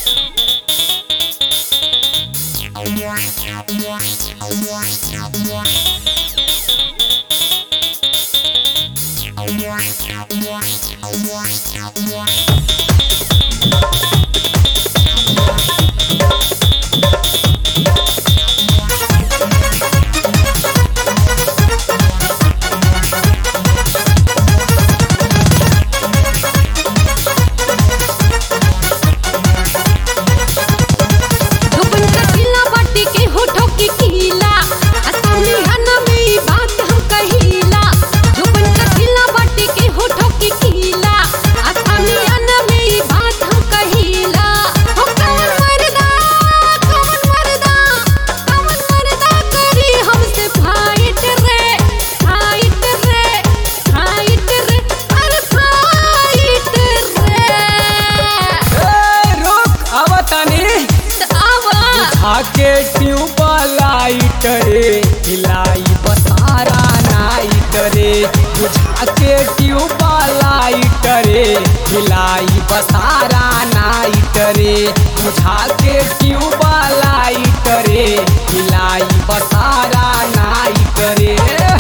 आके ट्यूबलाइट रे हिलाई बसारा नाइट रे बुझा के ट्यूबलाइट रे हिलाई बसारा नाइट रे बुझा के ट्यूबलाइट रे हिलाई बसारा नाइट रे।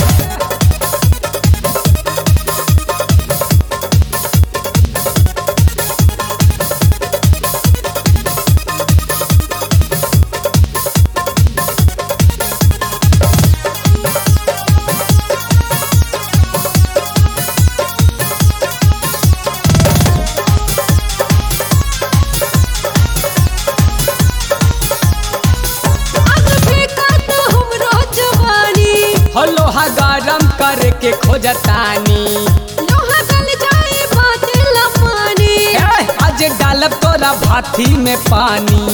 लोहा गरम करके खोजतानी लोहा गल जाए बात लमानी आज डालब तोरा भाथी में पानी।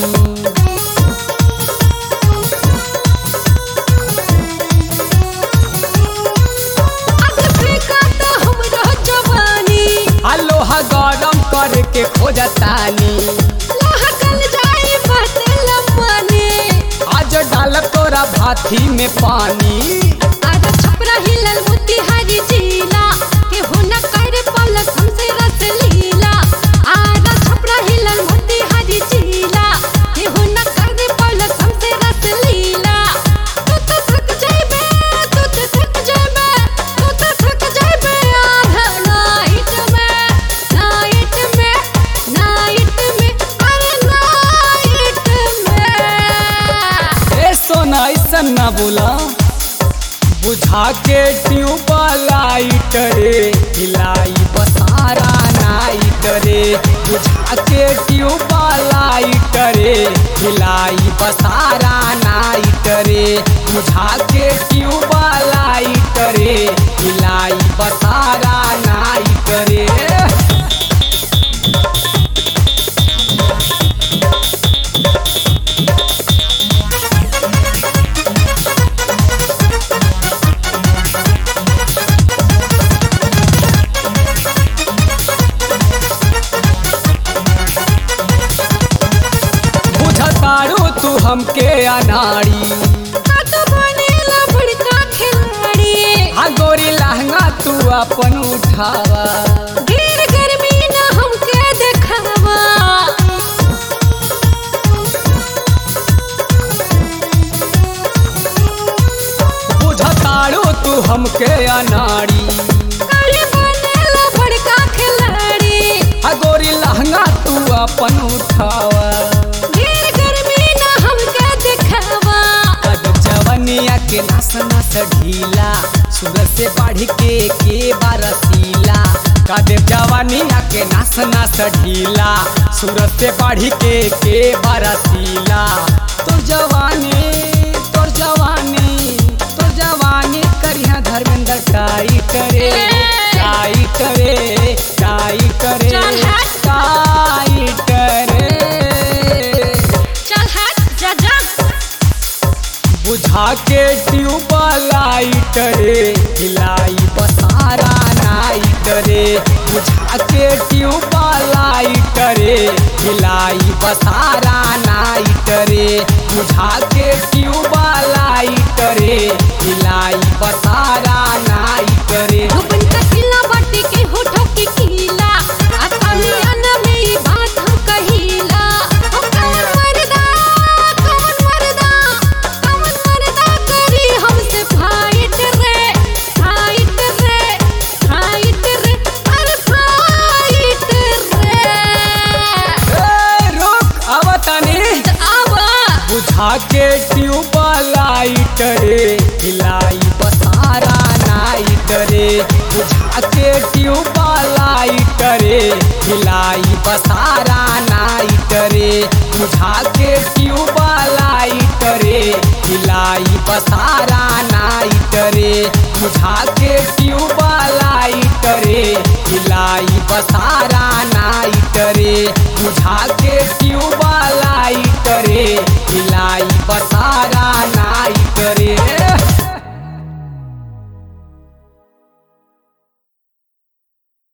आज फेंका तो हमरो जवानी लोहा गरम करके खोजतानी लोहा गल जाए बात लमानी आज डालब तोरा भाथी में पानी। हिलल मोतिहारी जिला के हो न कर पलक हमसे रस लीला आधा छपरा हिलल मोतिहारी जिला के हो न कर पलक हमसे रस लीला। तू तो थक जाबे तू तो थक जाबे तू तो थक जाबे आधा नाइट में अरे नाइट में। ए सोना ऐसा ना बोला बुझा के ट्यूबलाइट रे हिलाई बसारा नाइट रे बुझा के ट्यूबलाइट रे हिलाई बसारा नाइट रे बुझा के ट्यूबलाइट रे हिलाई बसारा नाइट रे। तू हमके अनाड़ी तो बनेला बड़का खिलाड़ी हाँ गोरी लहंगा तू अपन उठावा ढेर गर्मी ना हमके देखावा बुझताड़ो तू हमके अनाड़ी बनेला बड़का खिलाड़ी हाँ गोरी लहंगा तू अपन उठावा के नस नस ढीला सूरज से बढ़ के बारसीला कादेव जवानिया के नस नस ढीला सूरज से बढ़ के बारसीला। तोर जवानी करिया धर्मेंद्र टाइट रे टाइट रे टाइट रे टाइट रे चल हट जा जा। बुझा के ट्यूबलाइट रे हिलाई बसारा नाइट रे बुझा के ट्यूबलाइट रे हिलाई बसारा नाइट रे बुझा के ट्यूबलाइट रे हिलाई बसारा नाइट रे। रुपन का किला बाटी के होठों की कीला आसामियाना में बात हम कहिला हम ट्यूबलाइट रे हिलाई बसारा नाइट रे बुझा के ट्यूबलाइट रे हिलाई बसारा नाइट रे बुझा के ट्यूबलाइट रे हिलाई बसारा नाइट रे बुझा के ट्यूबलाइट रे हिलाई बसारा नाइट रे बुझा के ट्यूबलाइट रे हिलाई बसारा